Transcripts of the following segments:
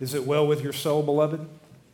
Is it well with your soul, beloved?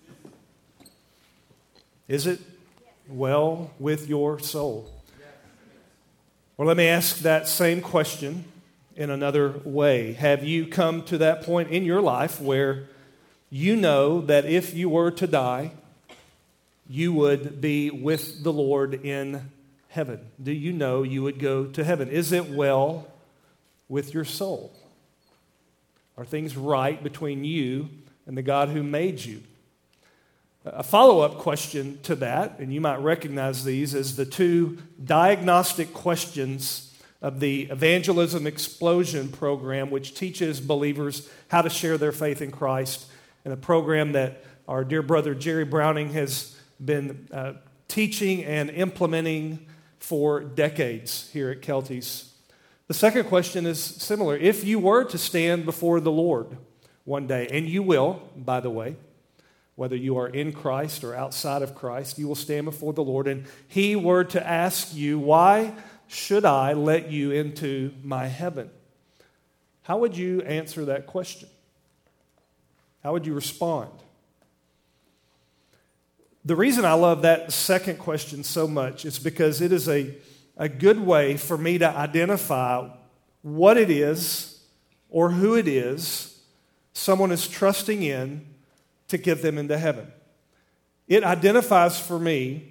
Is it well with your soul? Well, let me ask that same question in another way. Have you come to that point in your life where you know that if you were to die, you would be with the Lord in heaven? Do you know you would go to heaven? Is it well with your soul? Are things right between you and the God who made you? A follow-up question to that, and you might recognize these as the two diagnostic questions of the Evangelism Explosion program, which teaches believers how to share their faith in Christ, and a program that our dear brother Jerry Browning has been teaching and implementing for decades here at Kelty's. The second question is similar. If you were to stand before the Lord one day, and you will, by the way, whether you are in Christ or outside of Christ, you will stand before the Lord, and He were to ask you, why should I let you into my heaven? How would you answer that question? How would you respond? The reason I love that second question so much is because it is a good way for me to identify what it is or who it is someone is trusting in to get them into heaven. It identifies for me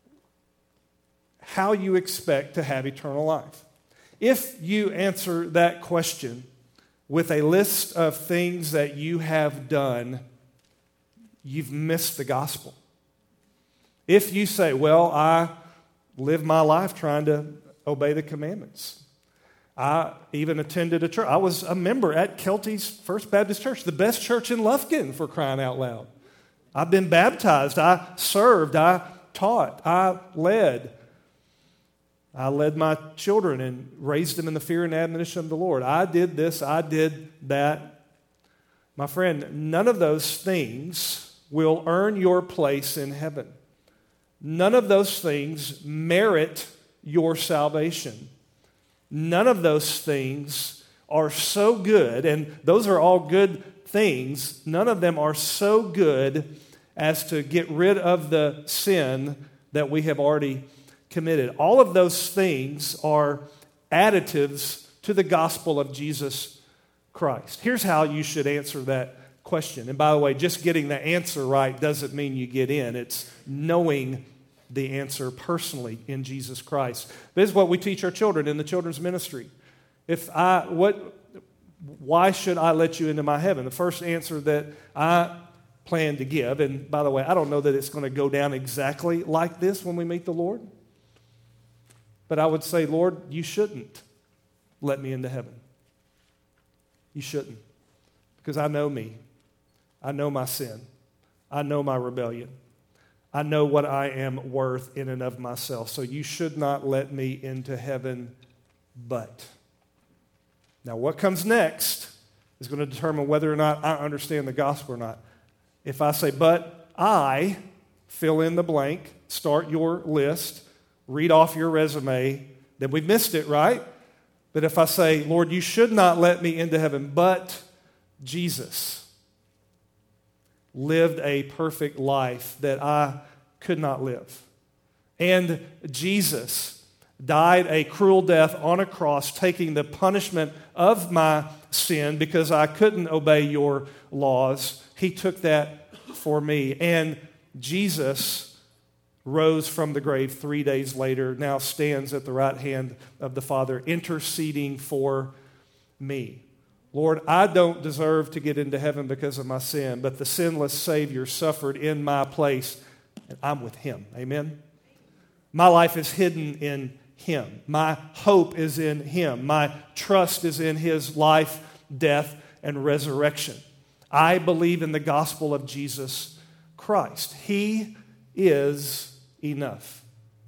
how you expect to have eternal life. If you answer that question with a list of things that you have done, you've missed the gospel. If you say, well, I live my life trying to obey the commandments. I even attended a church. I was a member at Kelty's First Baptist Church, the best church in Lufkin, for crying out loud. I've been baptized. I served. I taught. I led. I led my children and raised them in the fear and admonition of the Lord. I did this. I did that. My friend, none of those things will earn your place in heaven. None of those things merit your salvation. None of those things are so good, and those are all good things. None of them are so good as to get rid of the sin that we have already committed. All of those things are additives to the gospel of Jesus Christ. Here's how you should answer that question. And by the way, just getting the answer right doesn't mean you get in. It's knowing the answer personally in Jesus Christ. This is what we teach our children in the children's ministry. Why should I let you into my heaven? The first answer that I plan to give, and by the way, I don't know that it's going to go down exactly like this when we meet the Lord, but I would say, Lord, you shouldn't let me into heaven. You shouldn't, because I know me. I know my sin. I know my rebellion. I know what I am worth in and of myself. So you should not let me into heaven, but. Now, what comes next is going to determine whether or not I understand the gospel or not. If I say, but I, fill in the blank, start your list, read off your resume, then we've missed it, right? But if I say, Lord, you should not let me into heaven, but Jesus lived a perfect life that I could not live. And Jesus died a cruel death on a cross, taking the punishment of my sin because I couldn't obey your laws. He took that for me. And Jesus rose from the grave 3 days later, now stands at the right hand of the Father, interceding for me. Lord, I don't deserve to get into heaven because of my sin, but the sinless Savior suffered in my place, and I'm with Him. Amen? My life is hidden in Him. My hope is in Him. My trust is in His life, death, and resurrection. I believe in the gospel of Jesus Christ. He is enough.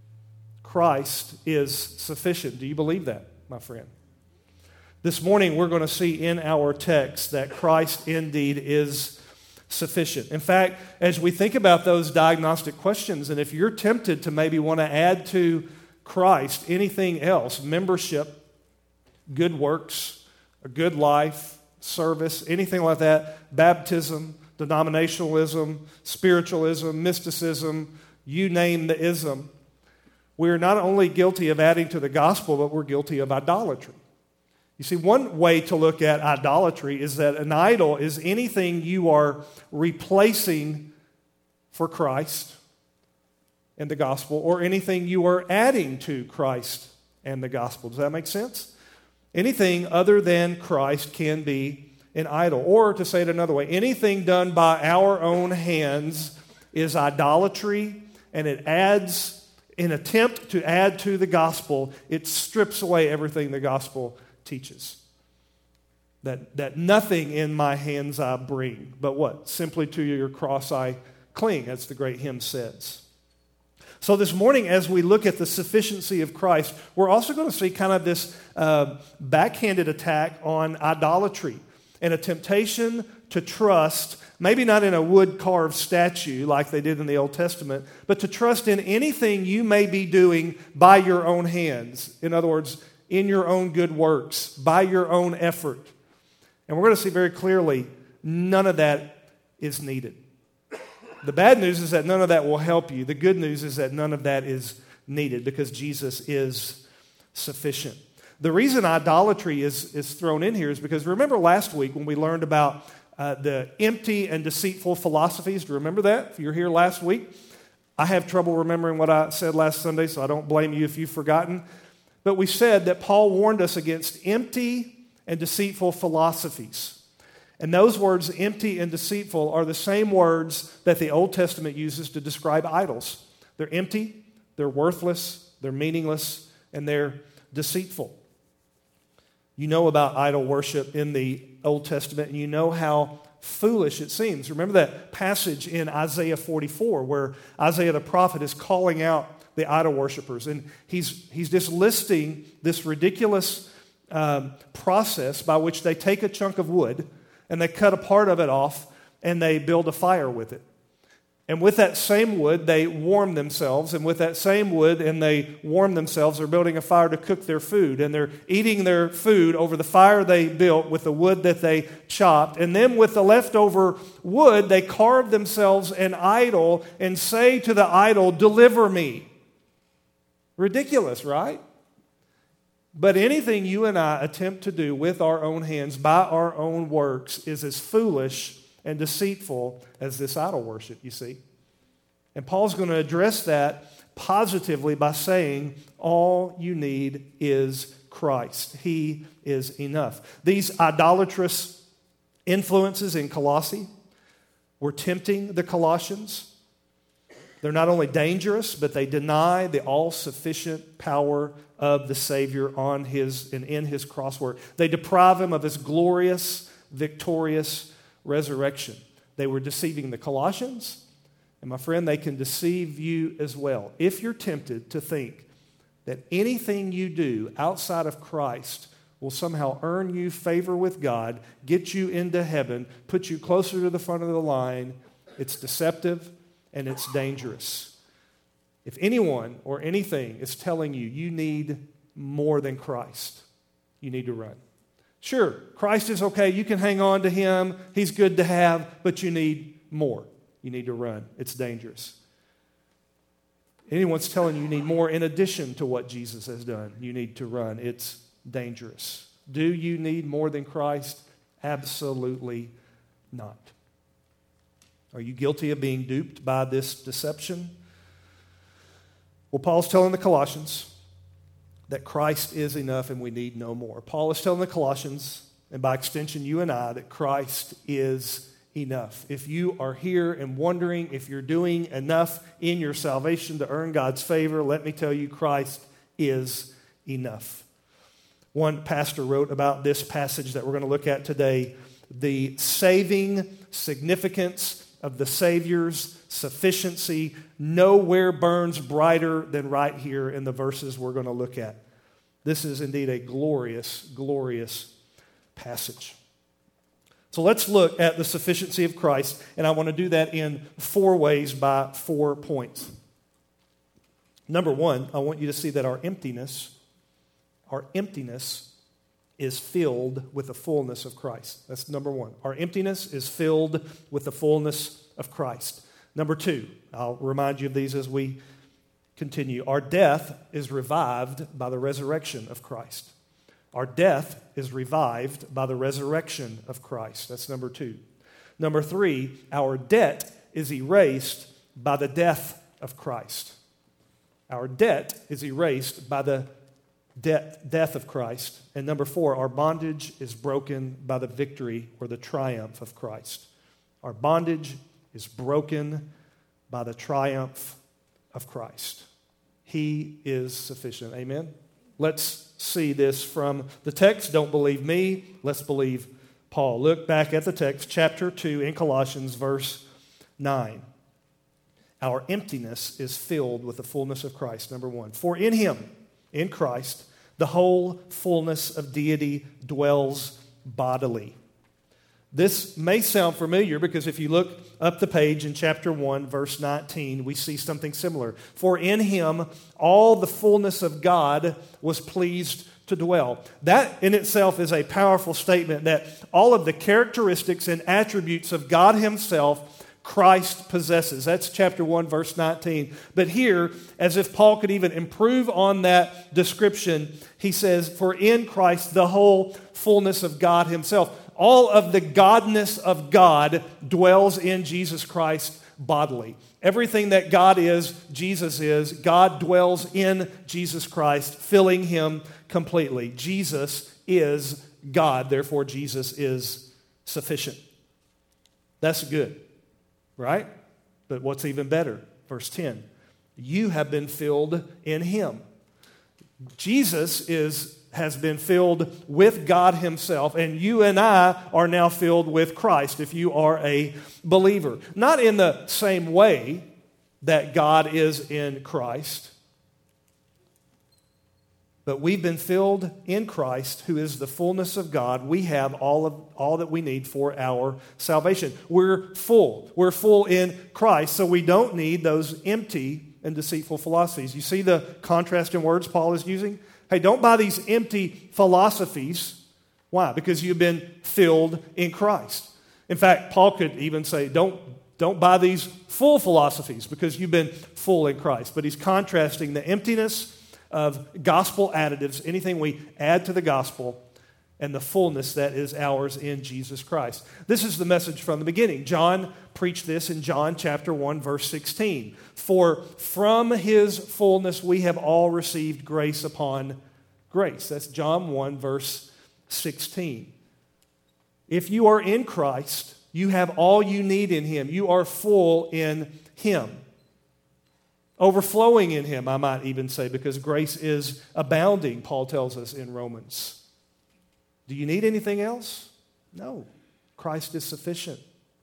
Christ is sufficient. Do you believe that, my friend? This morning, we're going to see in our text that Christ indeed is sufficient. In fact, as we think about those diagnostic questions, and if you're tempted to maybe want to add to Christ anything else, membership, good works, a good life, service, anything like that, baptism, denominationalism, spiritualism, mysticism, you name the ism, we're not only guilty of adding to the gospel, but we're guilty of idolatry. You see, one way to look at idolatry is that an idol is anything you are replacing for Christ and the gospel, or anything you are adding to Christ and the gospel. Does that make sense? Anything other than Christ can be an idol. Or to say it another way, anything done by our own hands is idolatry, and it adds, in attempt to add to the gospel, it strips away everything the gospel teaches. That nothing in my hands I bring, but what? Simply to your cross I cling, as the great hymn says. So this morning, as we look at the sufficiency of Christ, we're also going to see kind of this backhanded attack on idolatry and a temptation to trust, maybe not in a wood-carved statue like they did in the Old Testament, but to trust in anything you may be doing by your own hands. In other words, in your own good works, by your own effort. And we're going to see very clearly, none of that is needed. The bad news is that none of that will help you. The good news is that none of that is needed because Jesus is sufficient. The reason idolatry is thrown in here is because remember last week when we learned about the empty and deceitful philosophies? Do you remember that? If you were here last week, I have trouble remembering what I said last Sunday, so I don't blame you if you've forgotten. But we said that Paul warned us against empty and deceitful philosophies. And those words, empty and deceitful, are the same words that the Old Testament uses to describe idols. They're empty, they're worthless, they're meaningless, and they're deceitful. You know about idol worship in the Old Testament, and you know how foolish it seems. Remember that passage in Isaiah 44 where Isaiah the prophet is calling out the idol worshipers, and he's just listing this ridiculous process by which they take a chunk of wood and they cut a part of it off and they build a fire with it. And with that same wood, they warm themselves. And with that same wood and they warm themselves, they're building a fire to cook their food. And they're eating their food over the fire they built with the wood that they chopped. And then with the leftover wood, they carve themselves an idol and say to the idol, "Deliver me." Ridiculous, right? But anything you and I attempt to do with our own hands, by our own works, is as foolish and deceitful as this idol worship, you see. And Paul's going to address that positively by saying, all you need is Christ. He is enough. These idolatrous influences in Colossae were tempting the Colossians. They're not only dangerous, but they deny the all-sufficient power of the Savior on his and in his cross work. They deprive him of his glorious, victorious resurrection. They were deceiving the Colossians, and my friend, they can deceive you as well. If you're tempted to think that anything you do outside of Christ will somehow earn you favor with God, get you into heaven, put you closer to the front of the line, it's deceptive and it's dangerous. If anyone or anything is telling you you need more than Christ, you need to run. Sure, Christ is okay. You can hang on to him. He's good to have, but you need more. You need to run. It's dangerous. Anyone's telling you need more in addition to what Jesus has done, you need to run. It's dangerous. Do you need more than Christ? Absolutely not. Are you guilty of being duped by this deception? Well, Paul's telling the Colossians that Christ is enough and we need no more. Paul is telling the Colossians, and by extension you and I, that Christ is enough. If you are here and wondering if you're doing enough in your salvation to earn God's favor, let me tell you, Christ is enough. One pastor wrote about this passage that we're going to look at today, the saving significance of the Savior's sufficiency nowhere burns brighter than right here in the verses we're going to look at. This is indeed a glorious, glorious passage. So let's look at the sufficiency of Christ, and I want to do that in 4 ways by 4 points. Number 1, I want you to see that our emptiness is filled with the fullness of Christ. That's number one. Our emptiness is filled with the fullness of Christ. Number two, I'll remind you of these as we continue. Our death is revived by the resurrection of Christ. Our death is revived by the resurrection of Christ. That's number two. Number three, our debt is erased by the death of Christ. Our debt is erased by the death of Christ. And number four, our bondage is broken by the victory or the triumph of Christ. Our bondage is broken by the triumph of Christ. He is sufficient. Amen? Let's see this from the text. Don't believe me. Let's believe Paul. Look back at the text, chapter 2 in Colossians, verse 9. Our emptiness is filled with the fullness of Christ, number one. For in him, in Christ, the whole fullness of deity dwells bodily. This may sound familiar because if you look up the page in chapter 1, verse 19, we see something similar. For in him all the fullness of God was pleased to dwell. That in itself is a powerful statement that all of the characteristics and attributes of God himself Christ possesses. That's chapter 1, verse 19. But here, as if Paul could even improve on that description, he says, for in Christ the whole fullness of God himself. All of the godness of God dwells in Jesus Christ bodily. Everything that God is, Jesus is. God dwells in Jesus Christ, filling him completely. Jesus is God. Therefore, Jesus is sufficient. That's good. Right? But what's even better? Verse 10. You have been filled in him. Jesus has been filled with God himself, and you and I are now filled with Christ if you are a believer. Not in the same way that God is in Christ, but we've been filled in Christ, who is the fullness of God. We have all that we need for our salvation. We're full. We're full in Christ, so we don't need those empty and deceitful philosophies. You see the contrast in words Paul is using? Hey, don't buy these empty philosophies. Why? Because you've been filled in Christ. In fact, Paul could even say, don't buy these full philosophies because you've been full in Christ. But he's contrasting the emptiness of gospel additives, anything we add to the gospel, and the fullness that is ours in Jesus Christ. This is the message from the beginning. John preached this in John chapter 1, verse 16. For from his fullness we have all received grace upon grace. That's John 1, verse 16. If you are in Christ, you have all you need in him. You are full in him. Overflowing in him, I might even say, because grace is abounding, Paul tells us in Romans. Do you need anything else? No. Christ is sufficient.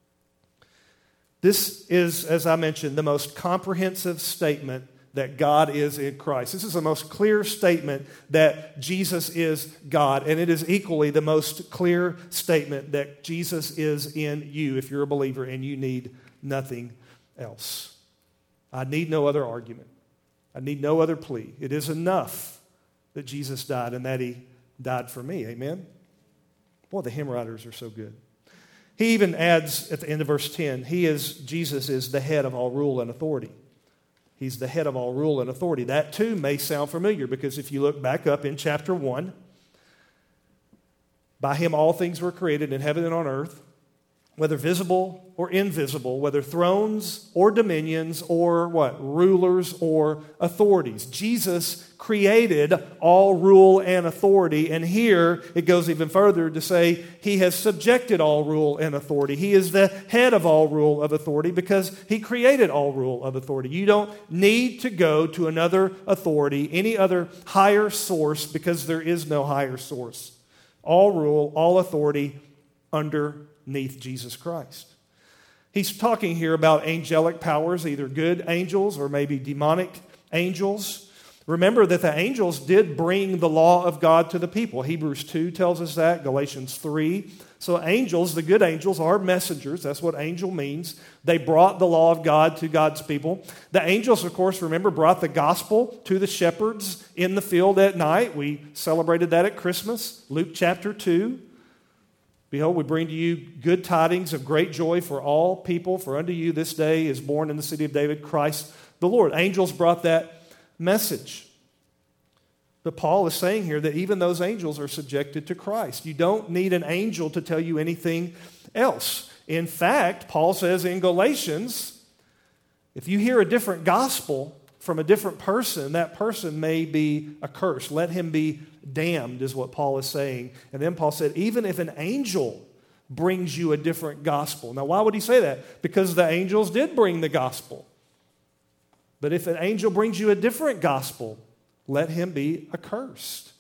This is, as I mentioned, the most comprehensive statement that God is in Christ. This is the most clear statement that Jesus is God, and it is equally the most clear statement that Jesus is in you if you're a believer and you need nothing else. I need no other argument. I need no other plea. It is enough that Jesus died and that he died for me. Amen? Boy, the hymn writers are so good. He even adds at the end of verse 10, Jesus is the head of all rule and authority. He's the head of all rule and authority. That too may sound familiar because if you look back up in chapter 1, by him all things were created in heaven and on earth, whether visible or invisible, whether thrones or dominions or what? Rulers or authorities. Jesus created all rule and authority, and here it goes even further to say he has subjected all rule and authority. He is the head of all rule of authority because he created all rule of authority. You don't need to go to another authority, any other higher source, because there is no higher source. All rule, all authority underneath Jesus Christ. He's talking here about angelic powers, either good angels or maybe demonic angels. Remember that the angels did bring the law of God to the people. Hebrews 2 tells us that. Galatians 3 So angels, the good angels, are messengers. That's what angel means. They brought the law of God to God's people. The angels, of course, remember, brought the gospel to the shepherds in the field at night. We celebrated that at Christmas, Luke chapter 2. Behold, we bring to you good tidings of great joy for all people, for unto you this day is born in the city of David Christ the Lord. Angels brought that message. But Paul is saying here that even those angels are subjected to Christ. You don't need an angel to tell you anything else. In fact, Paul says in Galatians, if you hear a different gospel from a different person, that person may be accursed. Let him be damned, is what Paul is saying. And then Paul said, even if an angel brings you a different gospel. Now, why would he say that? Because the angels did bring the gospel. But if an angel brings you a different gospel, let him be accursed.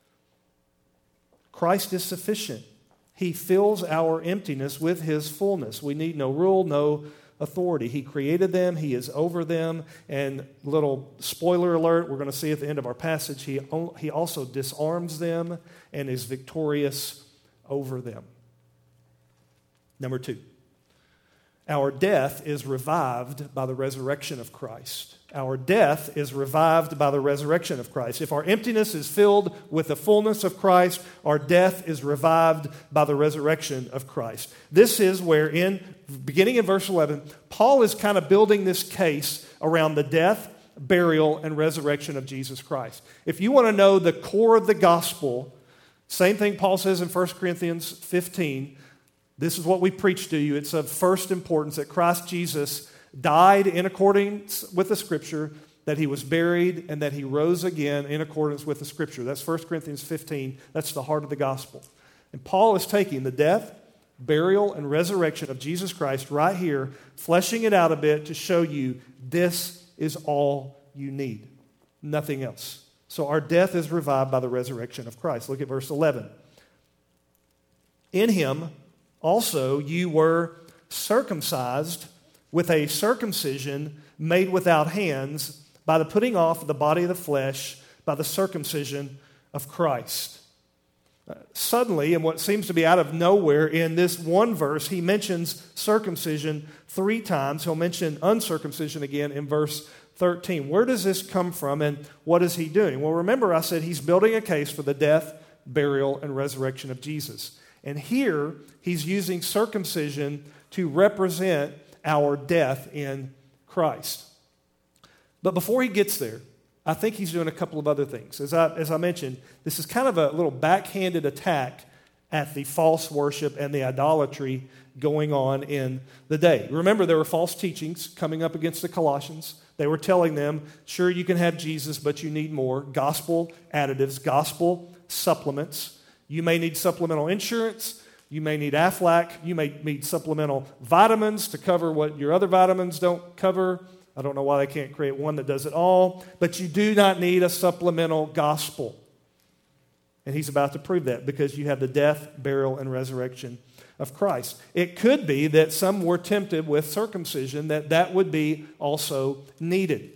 Christ is sufficient. He fills our emptiness with his fullness. We need no rule, no authority. He created them. He is over them. And little spoiler alert, we're going to see at the end of our passage, he also disarms them and is victorious over them. Number 2, our death is revived by the resurrection of Christ. Our death is revived by the resurrection of Christ. If our emptiness is filled with the fullness of Christ, our death is revived by the resurrection of Christ. This is where, beginning in verse 11, Paul is kind of building this case around the death, burial, and resurrection of Jesus Christ. If you want to know the core of the gospel, same thing Paul says in 1 Corinthians 15, this is what we preach to you. It's of first importance that Christ Jesus died in accordance with the Scripture, that he was buried, and that he rose again in accordance with the Scripture. That's 1 Corinthians 15. That's the heart of the gospel. And Paul is taking the death, burial, and resurrection of Jesus Christ right here, fleshing it out a bit to show you this is all you need. Nothing else. So our death is revived by the resurrection of Christ. Look at verse 11. In him also you were circumcised with a circumcision made without hands, by the putting off of the body of the flesh, by the circumcision of Christ. Suddenly, in what seems to be out of nowhere, in this one verse, he mentions circumcision 3 times. He'll mention uncircumcision again in verse 13. Where does this come from, and what is he doing? Well, remember I said he's building a case for the death, burial, and resurrection of Jesus. And here, he's using circumcision to represent our death in Christ. But before he gets there, I think he's doing a couple of other things. As I mentioned, this is kind of a little backhanded attack at the false worship and the idolatry going on in the day. Remember, there were false teachings coming up against the Colossians. They were telling them, sure, you can have Jesus, but you need more. Gospel additives, gospel supplements. You may need supplemental insurance. You may need Aflac. You may need supplemental vitamins to cover what your other vitamins don't cover. I don't know why they can't create one that does it all. But you do not need a supplemental gospel. And he's about to prove that because you have the death, burial, and resurrection of Christ. It could be that some were tempted with circumcision, that would be also needed.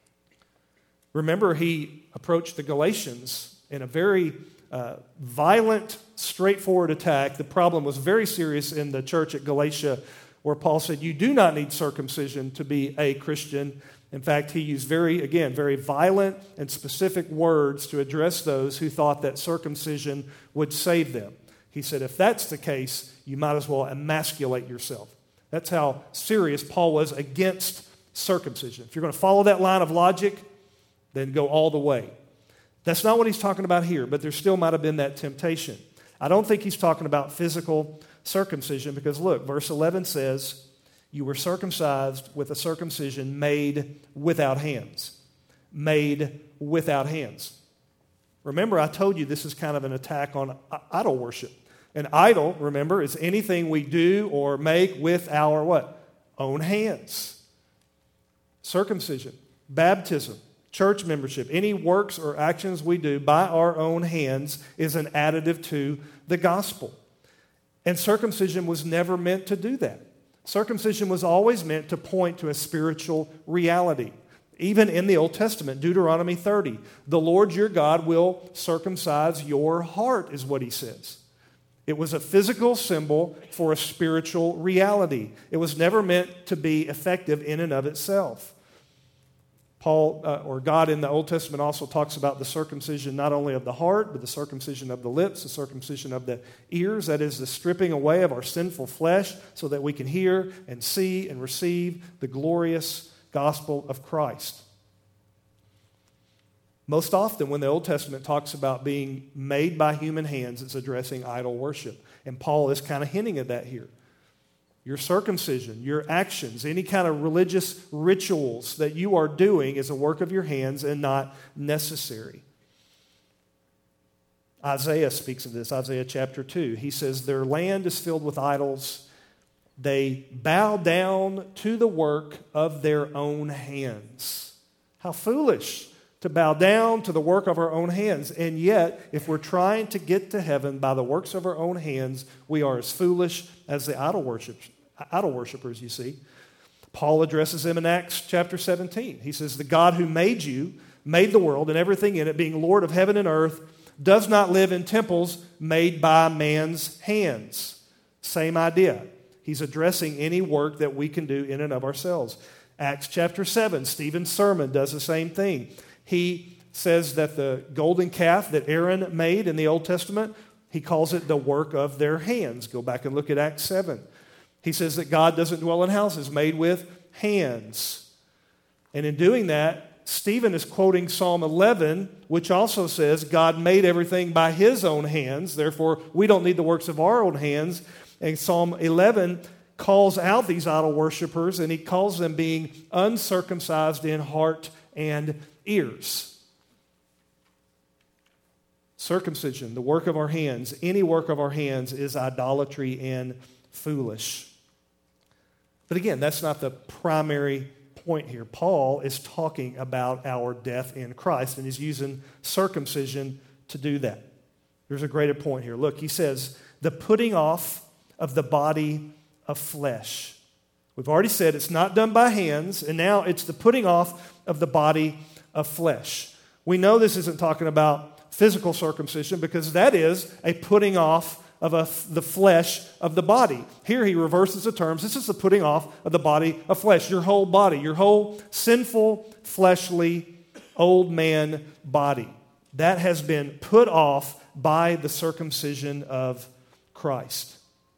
Remember, he approached the Galatians in a very violent, straightforward attack. The problem was very serious in the church at Galatia, where Paul said, you do not need circumcision to be a Christian. In fact, he used very violent and specific words to address those who thought that circumcision would save them. He said, if that's the case, you might as well emasculate yourself. That's how serious Paul was against circumcision. If you're going to follow that line of logic, then go all the way. That's not what he's talking about here, but there still might have been that temptation. I don't think he's talking about physical circumcision because look, verse 11 says, you were circumcised with a circumcision made without hands. Made without hands. Remember, I told you this is kind of an attack on idol worship. An idol, remember, is anything we do or make with our what? Own hands. Circumcision, baptism, church membership, any works or actions we do by our own hands is an additive to the gospel. And circumcision was never meant to do that. Circumcision was always meant to point to a spiritual reality. Even in the Old Testament, Deuteronomy 30, the Lord your God will circumcise your heart, is what he says. It was a physical symbol for a spiritual reality. It was never meant to be effective in and of itself. God in the Old Testament also talks about the circumcision not only of the heart, but the circumcision of the lips, the circumcision of the ears. That is the stripping away of our sinful flesh so that we can hear and see and receive the glorious gospel of Christ. Most often when the Old Testament talks about being made by human hands, it's addressing idol worship. And Paul is kind of hinting at that here. Your circumcision, your actions, any kind of religious rituals that you are doing is a work of your hands and not necessary. Isaiah speaks of this, Isaiah chapter 2. He says, their land is filled with idols. They bow down to the work of their own hands. How foolish to bow down to the work of our own hands. And yet, if we're trying to get to heaven by the works of our own hands, we are as foolish as the idol worshipers, you see. Paul addresses them in Acts chapter 17. He says, the God who made you, made the world and everything in it, being Lord of heaven and earth, does not live in temples made by man's hands. Same idea. He's addressing any work that we can do in and of ourselves. Acts chapter 7, Stephen's sermon does the same thing. He says that the golden calf that Aaron made in the Old Testament, he calls it the work of their hands. Go back and look at Acts 7. He says that God doesn't dwell in houses made with hands. And in doing that, Stephen is quoting Psalm 11, which also says God made everything by his own hands. Therefore, we don't need the works of our own hands. And Psalm 11 calls out these idol worshipers, and he calls them being uncircumcised in heart and ears. Circumcision, the work of our hands, any work of our hands is idolatry and foolish. But again, that's not the primary point here. Paul is talking about our death in Christ, and he's using circumcision to do that. There's a greater point here. Look, he says, the putting off of the body of flesh. We've already said it's not done by hands, and now it's the putting off of the body of flesh. We know this isn't talking about physical circumcision because that is a putting off of the flesh of the body. Here he reverses the terms. This is the putting off of the body of flesh, your whole body, your whole sinful, fleshly, old man body. That has been put off by the circumcision of Christ.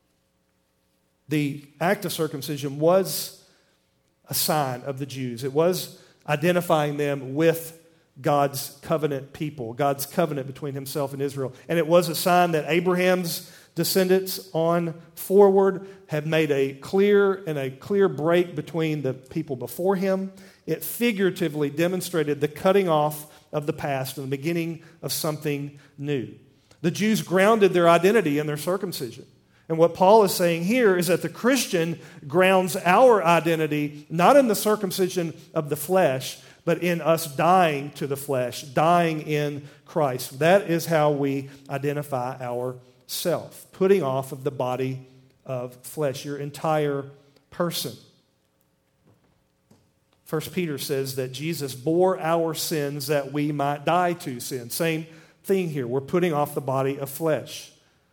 The act of circumcision was a sign of the Jews. It was identifying them with God's covenant people, God's covenant between himself and Israel. And it was a sign that Abraham's descendants on forward had made a clear break between the people before him. It figuratively demonstrated the cutting off of the past and the beginning of something new. The Jews grounded their identity in their circumcision. And what Paul is saying here is that the Christian grounds our identity not in the circumcision of the flesh, but in us dying to the flesh, dying in Christ. That is how we identify ourselves, putting off of the body of flesh, your entire person. 1 Peter says that Jesus bore our sins that we might die to sin. Same thing here. We're putting off the body of flesh.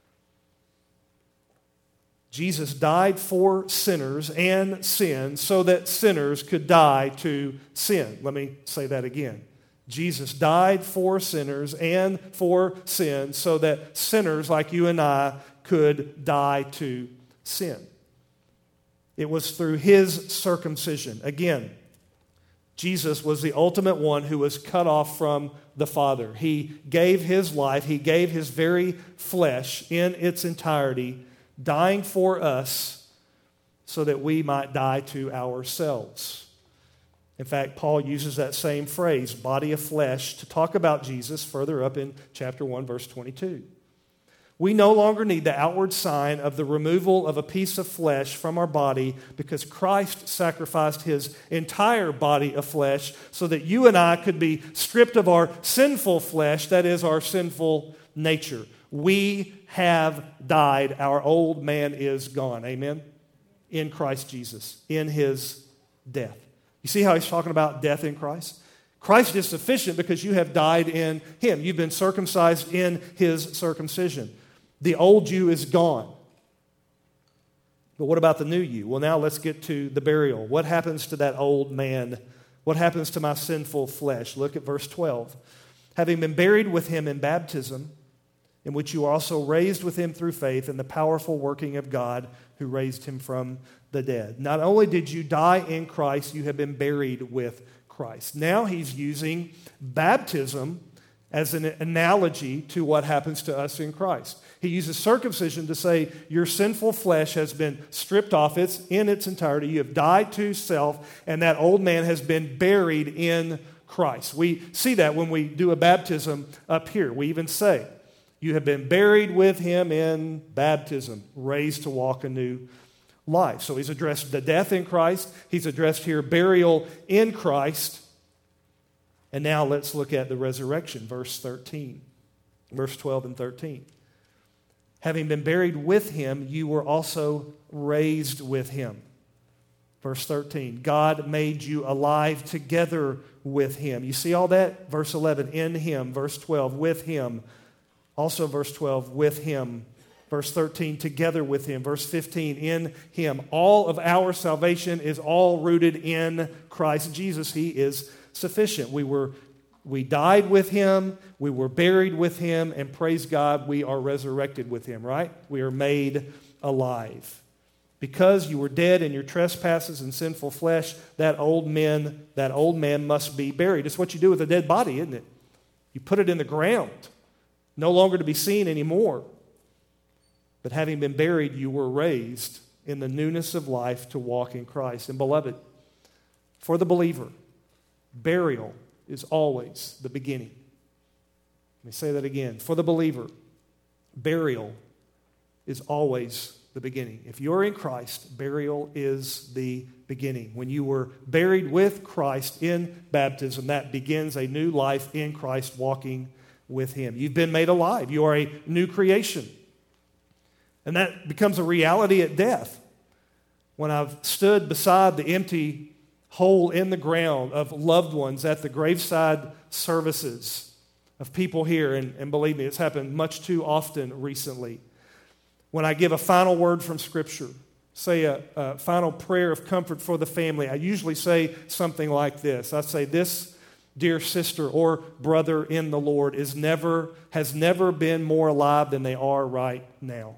Jesus died for sinners and sin so that sinners could die to sin. Let me say that again. Jesus died for sinners and for sin so that sinners like you and I could die to sin. It was through his circumcision. Again, Jesus was the ultimate one who was cut off from the Father. He gave his life, he gave his very flesh in its entirety, dying for us so that we might die to ourselves. In fact, Paul uses that same phrase, body of flesh, to talk about Jesus further up in chapter 1, verse 22. We no longer need the outward sign of the removal of a piece of flesh from our body because Christ sacrificed his entire body of flesh so that you and I could be stripped of our sinful flesh, that is, our sinful nature. We have died. Our old man is gone. Amen? In Christ Jesus, in his death. You see how he's talking about death in Christ? Christ is sufficient because you have died in him. You've been circumcised in his circumcision. The old you is gone. But what about the new you? Well, now let's get to the burial. What happens to that old man? What happens to my sinful flesh? Look at verse 12. Having been buried with him in baptism, in which you are also raised with him through faith in the powerful working of God who raised him from the dead. Not only did you die in Christ, you have been buried with Christ. Now he's using baptism as an analogy to what happens to us in Christ. He uses circumcision to say your sinful flesh has been stripped off. It's in its entirety. You have died to self, and that old man has been buried in Christ. We see that when we do a baptism up here. We even say, you have been buried with him in baptism, raised to walk a new life. So he's addressed the death in Christ. He's addressed here burial in Christ. And now let's look at the resurrection, verse 13, verse 12 and 13. Having been buried with him, you were also raised with him. Verse 13, God made you alive together with him. You see all that? Verse 11, in him. Verse 12, with him. Also verse 12, with him. Verse 13, together with him. Verse 15, in him. All of our salvation is all rooted in Christ Jesus. He is sufficient. We died with him, we were buried with him, and praise God, we are resurrected with him, right? We are made alive. Because you were dead in your trespasses and sinful flesh, that old man must be buried. It's what you do with a dead body, isn't it? You put it in the ground, no longer to be seen anymore. But having been buried, you were raised in the newness of life to walk in Christ. And beloved, for the believer, burial is always the beginning. Let me say that again. For the believer, burial is always the beginning. If you're in Christ, burial is the beginning. When you were buried with Christ in baptism, that begins a new life in Christ, walking with him. You've been made alive. You are a new creation. And that becomes a reality at death. When I've stood beside the empty hole in the ground of loved ones at the graveside services of people here, and believe me, it's happened much too often recently. When I give a final word from Scripture, say a final prayer of comfort for the family, I usually say something like this. I say, this dear sister or brother in the Lord has never been more alive than they are right now.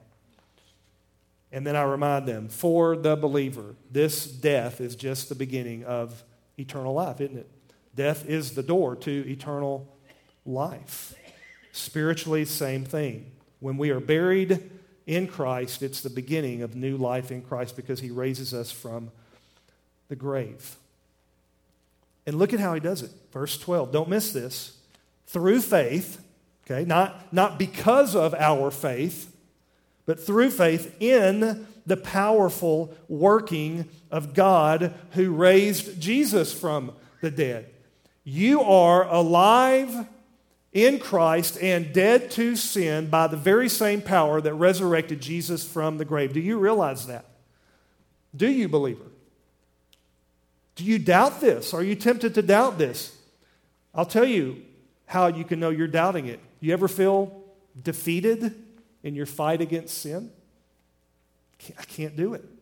And then I remind them, for the believer, this death is just the beginning of eternal life, isn't it? Death is the door to eternal life. Spiritually, same thing. When we are buried in Christ, it's the beginning of new life in Christ because he raises us from the grave. And look at how he does it. Verse 12, don't miss this. Through faith, okay, not because of our faith, but through faith in the powerful working of God who raised Jesus from the dead. You are alive in Christ and dead to sin by the very same power that resurrected Jesus from the grave. Do you realize that? Do you, believer? Do you doubt this? Are you tempted to doubt this? I'll tell you how you can know you're doubting it. You ever feel defeated in your fight against sin? I can't do it.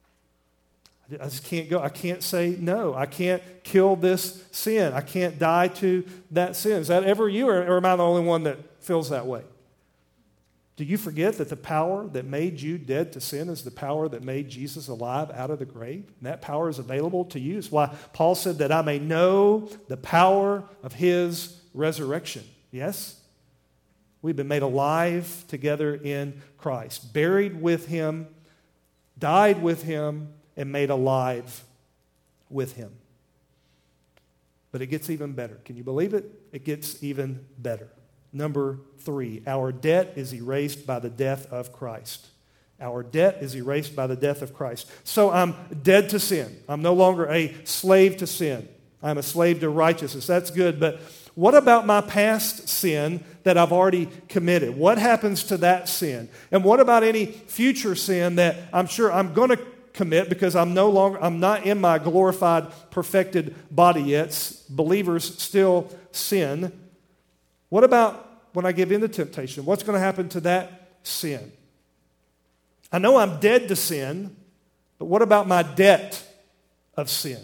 I just can't go. I can't say no. I can't kill this sin. I can't die to that sin. Is that ever you, or am I the only one that feels that way? Do you forget that the power that made you dead to sin is the power that made Jesus alive out of the grave? And that power is available to you. It's why Paul said that I may know the power of his resurrection. Yes? We've been made alive together in Christ, buried with him, died with him, and made alive with him. But it gets even better. Can you believe it? It gets even better. Number 3, our debt is erased by the death of Christ. Our debt is erased by the death of Christ. So I'm dead to sin. I'm no longer a slave to sin. I'm a slave to righteousness. That's good, but what about my past sin that I've already committed? What happens to that sin? And what about any future sin that I'm sure I'm going to commit because I'm not in my glorified, perfected body yet? Believers still sin. What about when I give in to temptation? What's going to happen to that sin. I know I'm dead to sin, but what about my debt of sin?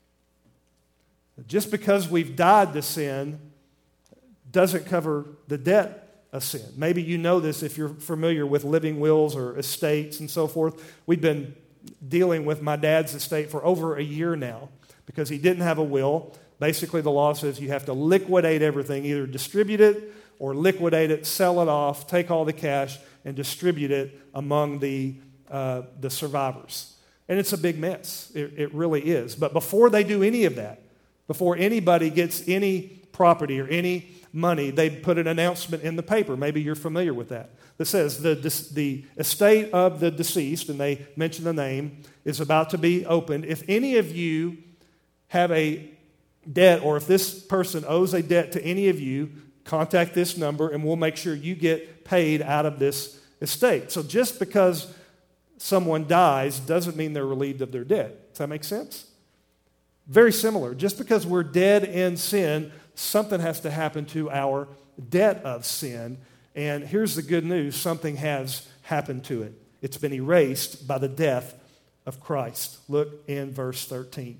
Just because we've died to sin doesn't cover the debt of sin. Maybe you know this if you're familiar with living wills or estates and so forth. We've been dealing with my dad's estate for over a year now because he didn't have a will. Basically, the law says you have to liquidate everything, either distribute it or liquidate it, sell it off, take all the cash, and distribute it among the survivors. And it's a big mess. It really is. But before they do any of that, before anybody gets any property or any money, they put an announcement in the paper. Maybe you're familiar with that. That says the estate of the deceased, and they mention the name, is about to be opened. If any of you have a debt, or if this person owes a debt to any of you, contact this number and we'll make sure you get paid out of this estate. So just because someone dies doesn't mean they're relieved of their debt. Does that make sense? Very similar. Just because we're dead in sin, something has to happen to our debt of sin. And here's the good news. Something has happened to it. It's been erased by the death of Christ. Look in verse 13.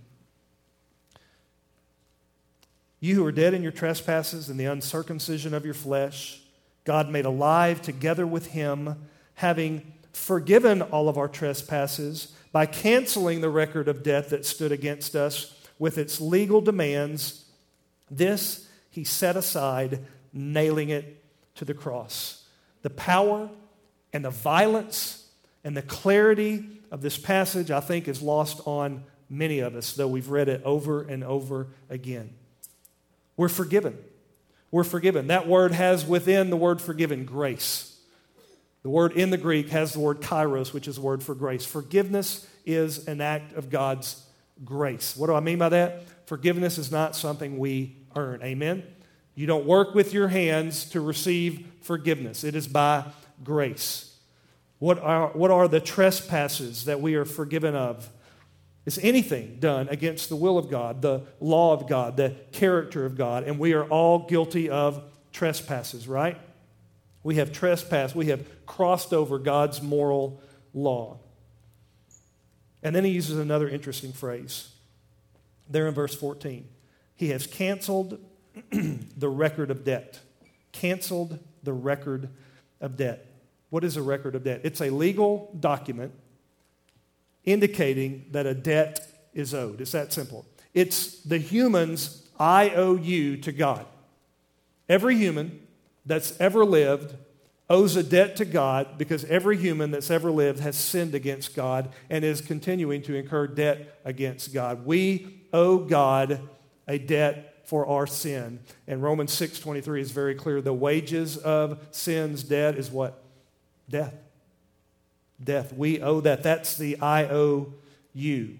You who are dead in your trespasses and the uncircumcision of your flesh, God made alive together with him, having forgiven all of our trespasses by canceling the record of debt that stood against us with its legal demands. This he set aside, nailing it to the cross. The power and the violence and the clarity of this passage, I think, is lost on many of us, though we've read it over and over again. We're forgiven. We're forgiven. That word has within the word forgiven grace. The word in the Greek has the word kairos, which is the word for grace. Forgiveness is an act of God's grace. What do I mean by that? Forgiveness is not something we earn. Amen? You don't work with your hands to receive forgiveness. It is by grace. What are the trespasses that we are forgiven of? Is anything done against the will of God, the law of God, the character of God, and we are all guilty of trespasses, right? We have trespassed. We have crossed over God's moral law. And then he uses another interesting phrase there in verse 14. He has canceled the record of debt. Canceled the record of debt. What is a record of debt? It's a legal document indicating that a debt is owed. It's that simple. It's the human's IOU to God. Every human that's ever lived owes a debt to God because every human that's ever lived has sinned against God and is continuing to incur debt against God. We owe God a debt for our sin. And Romans 6:23 is very clear. The wages of sin's debt is what? Death. Death. We owe that. That's the IOU.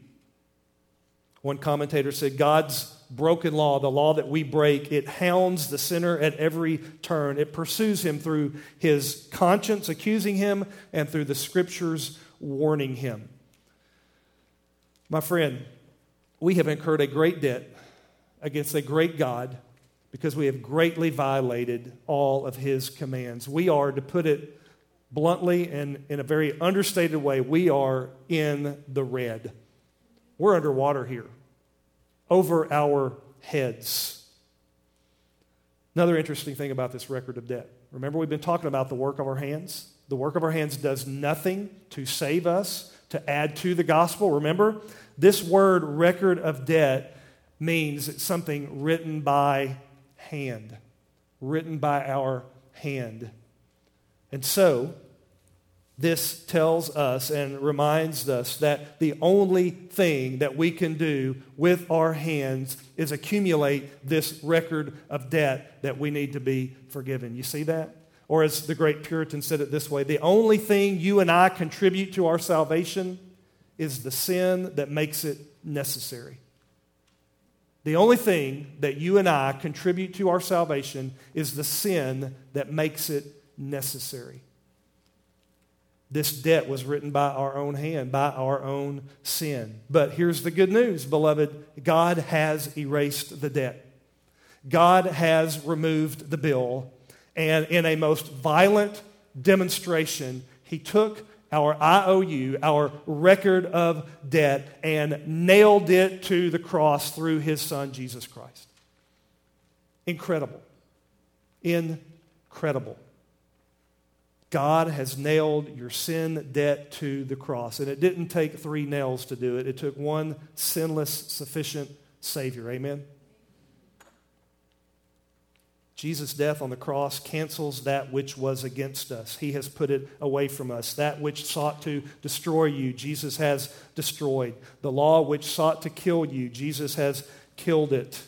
One commentator said, God's broken law, the law that we break, it hounds the sinner at every turn. It pursues him through his conscience accusing him and through the scriptures warning him. My friend, we have incurred a great debt against a great God because we have greatly violated all of his commands. We are, to put it bluntly and in a very understated way, we are in the red. We're underwater here, over our heads. Another interesting thing about this record of debt. Remember, we've been talking about the work of our hands. The work of our hands does nothing to save us, to add to the gospel. Remember, this word record of debt means it's something written by hand, written by our hand. And so, this tells us and reminds us that the only thing that we can do with our hands is accumulate this record of debt that we need to be forgiven. You see that? Or as the great Puritan said it this way, the only thing you and I contribute to our salvation is the sin that makes it necessary. The only thing that you and I contribute to our salvation is the sin that makes it necessary. This debt was written by our own hand, by our own sin. But here's the good news, beloved. God has erased the debt. God has removed the bill. And in a most violent demonstration, he took our IOU, our record of debt, and nailed it to the cross through his Son, Jesus Christ. Incredible. Incredible. God has nailed your sin debt to the cross. And it didn't take 3 nails to do it. It took one sinless, sufficient Savior. Amen? Jesus' death on the cross cancels that which was against us. He has put it away from us. That which sought to destroy you, Jesus has destroyed. The law which sought to kill you, Jesus has killed it.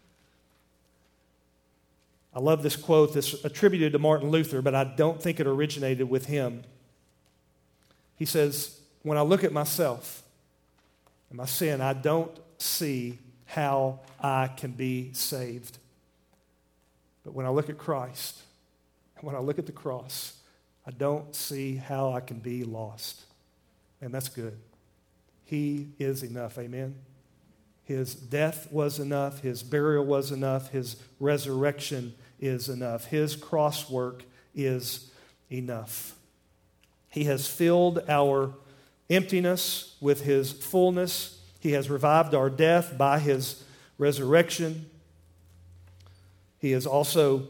I love this quote that's attributed to Martin Luther, but I don't think it originated with him. He says, when I look at myself and my sin, I don't see how I can be saved. But when I look at Christ, and when I look at the cross, I don't see how I can be lost. And that's good. He is enough, amen? His death was enough. His burial was enough. His resurrection is enough. His cross work is enough. He has filled our emptiness with his fullness. He has revived our death by his resurrection. He has also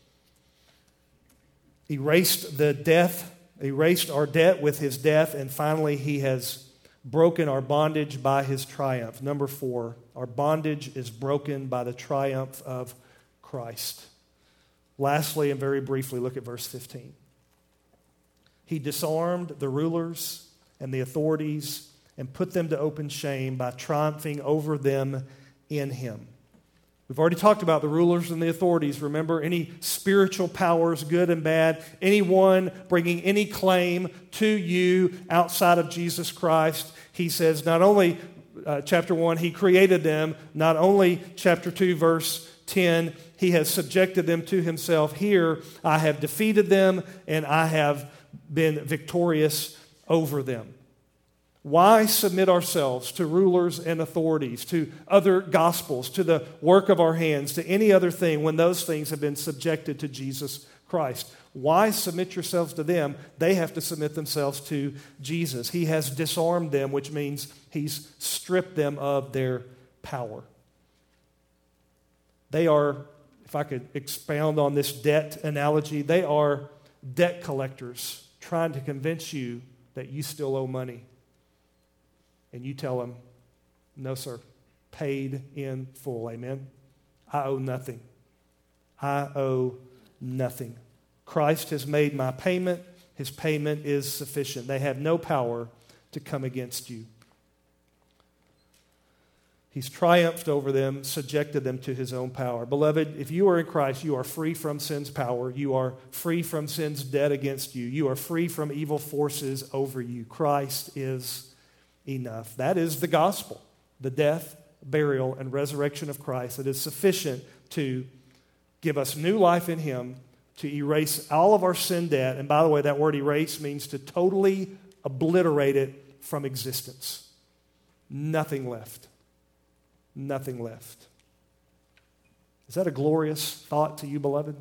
erased our debt with his death, and finally he has broken our bondage by his triumph. Number 4, our bondage is broken by the triumph of Christ. Lastly, and very briefly, look at verse 15. He disarmed the rulers and the authorities and put them to open shame by triumphing over them in him. We've already talked about the rulers and the authorities. Remember, any spiritual powers, good and bad, anyone bringing any claim to you outside of Jesus Christ. He says not only, chapter 1, he created them. Not only, chapter 2, verse 10, he has subjected them to himself. Here, I have defeated them and I have been victorious over them. Why submit ourselves to rulers and authorities, to other gospels, to the work of our hands, to any other thing when those things have been subjected to Jesus Christ? Why submit yourselves to them? They have to submit themselves to Jesus. He has disarmed them, which means he's stripped them of their power. They are, if I could expound on this debt analogy, they are debt collectors trying to convince you that you still owe money. And you tell them, no, sir, paid in full. Amen? I owe nothing. I owe nothing. Christ has made my payment. His payment is sufficient. They have no power to come against you. He's triumphed over them, subjected them to his own power. Beloved, if you are in Christ, you are free from sin's power. You are free from sin's debt against you. You are free from evil forces over you. Christ is enough. That is the gospel, the death, burial, and resurrection of Christ. It is sufficient to give us new life in him, to erase all of our sin debt. And by the way, that word erase means to totally obliterate it from existence. Nothing left. Nothing left. Is that a glorious thought to you, beloved?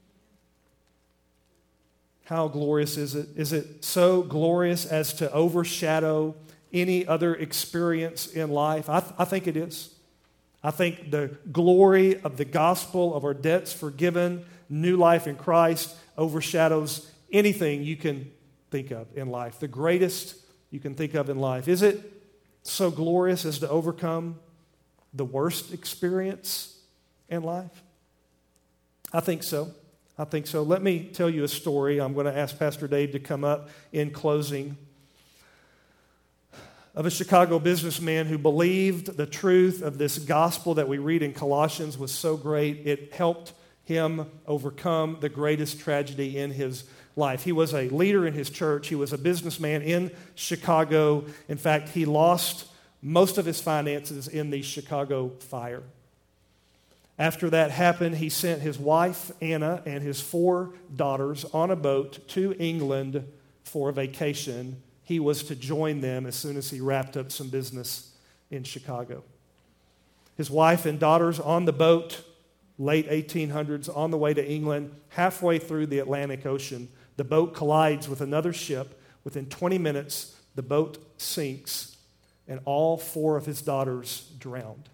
How glorious is it? Is it so glorious as to overshadow any other experience in life? I think it is. I think the glory of the gospel of our debts forgiven, new life in Christ, overshadows anything you can think of in life. The greatest you can think of in life. Is it so glorious as to overcome the worst experience in life? I think so. I think so. Let me tell you a story. I'm going to ask Pastor Dave to come up in closing, of a Chicago businessman who believed the truth of this gospel that we read in Colossians was so great, it helped him overcome the greatest tragedy in his life. He was a leader in his church. He was a businessman in Chicago. In fact, he lost most of his finances in the Chicago fire. After that happened, he sent his wife, Anna, and his 4 daughters on a boat to England for a vacation. He was to join them as soon as he wrapped up some business in Chicago. His wife and daughters on the boat, late 1800s, on the way to England. Halfway through the Atlantic Ocean, The boat collides with another ship. Within 20 minutes, the boat sinks, and all 4 of his daughters drowned.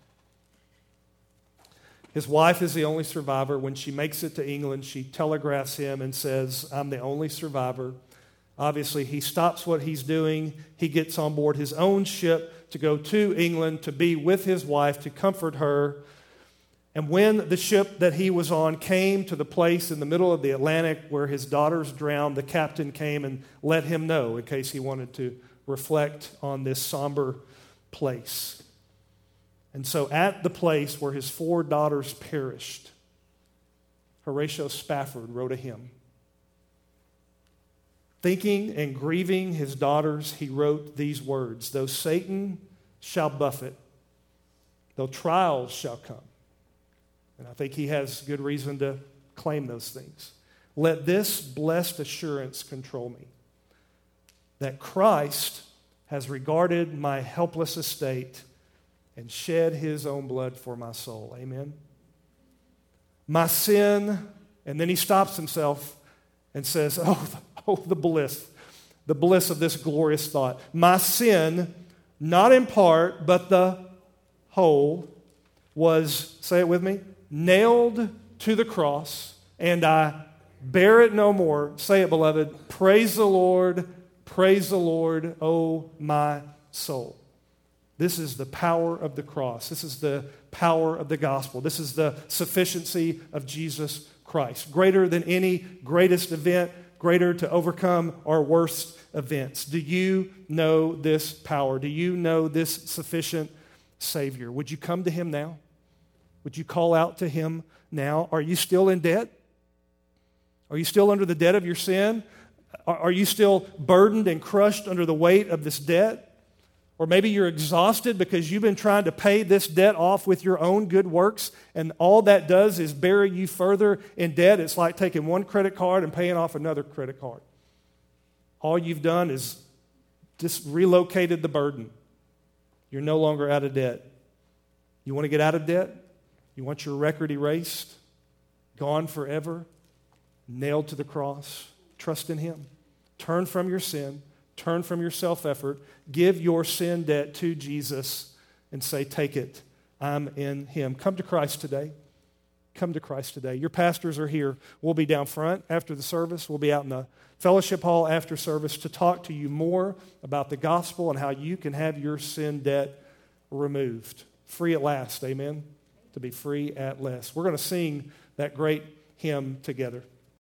His wife is the only survivor. When she makes it to England, she telegraphs him and says, I'm the only survivor. Obviously, he stops what he's doing. He gets on board his own ship to go to England to be with his wife, to comfort her. And when the ship that he was on came to the place in the middle of the Atlantic where his daughters drowned, the captain came and let him know in case he wanted to reflect on this somber place. And so at the place where his 4 daughters perished, Horatio Spafford wrote a hymn. Thinking and grieving his daughters, he wrote these words, though Satan shall buffet, though trials shall come. And I think he has good reason to claim those things. Let this blessed assurance control me, that Christ has regarded my helpless estate and shed his own blood for my soul. Amen. My sin, and then he stops himself and says, the bliss of this glorious thought. My sin, not in part, but the whole, was, say it with me, nailed to the cross, and I bear it no more. Say it, beloved. Praise the Lord, O my soul. This is the power of the cross. This is the power of the gospel. This is the sufficiency of Jesus Christ. Greater than any greatest event, greater to overcome our worst events. Do you know this power? Do you know this sufficient Savior? Would you come to him now? Would you call out to him now? Are you still in debt? Are you still under the debt of your sin? Are you still burdened and crushed under the weight of this debt? Or maybe you're exhausted because you've been trying to pay this debt off with your own good works, and all that does is bury you further in debt. It's like taking one credit card and paying off another credit card. All you've done is just relocated the burden. You're no longer out of debt. You want to get out of debt? You want your record erased? Gone forever? Nailed to the cross? Trust in him. Turn from your sin. Turn from your self-effort. Give your sin debt to Jesus and say, take it. I'm in him. Come to Christ today. Come to Christ today. Your pastors are here. We'll be down front after the service. We'll be out in the fellowship hall after service to talk to you more about the gospel and how you can have your sin debt removed. Free at last. Amen. To be free at last. We're going to sing that great hymn together.